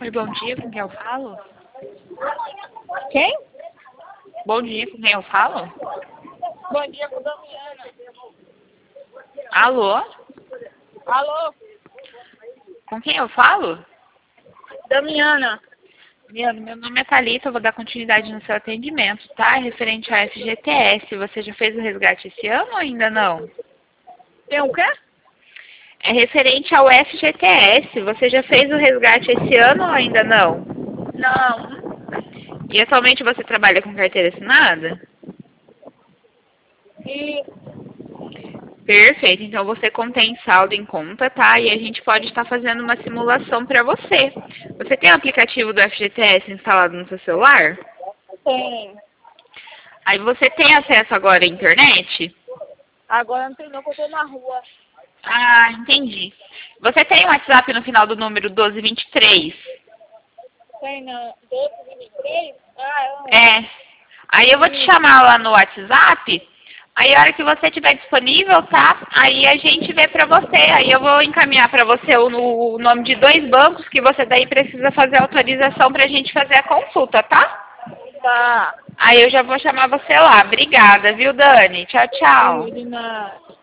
Oi, bom dia, com quem eu falo? Quem? Bom dia, com quem eu falo? Bom dia, com Damiana. Alô? Alô? Com quem eu falo? Damiana. Meu nome é Thalita, eu vou dar continuidade no seu atendimento, tá? Referente ao FGTS, você já fez o resgate esse ano ou ainda não? Tem o quê? É referente ao FGTS, você já fez o resgate esse ano ou ainda não? Não. E atualmente você trabalha com carteira assinada? E Perfeito, então você contém saldo em conta, tá? E a gente pode estar fazendo uma simulação para você. Você tem o aplicativo do FGTS instalado no seu celular? tem. Aí você tem acesso agora à internet? Agora não tem não, que eu tô na rua. Ah, entendi. Você tem o WhatsApp no final do número 1223? Tem não. 1223? É. Aí eu vou te chamar lá no WhatsApp. Aí a hora que você estiver disponível, tá? Aí a gente vê pra você. Aí eu vou encaminhar pra você o nome de 2 bancos que você daí precisa fazer autorização pra gente fazer a consulta, tá? Tá. Aí eu já vou chamar você lá. Obrigada, viu, Dani? Tchau, tchau. De nada.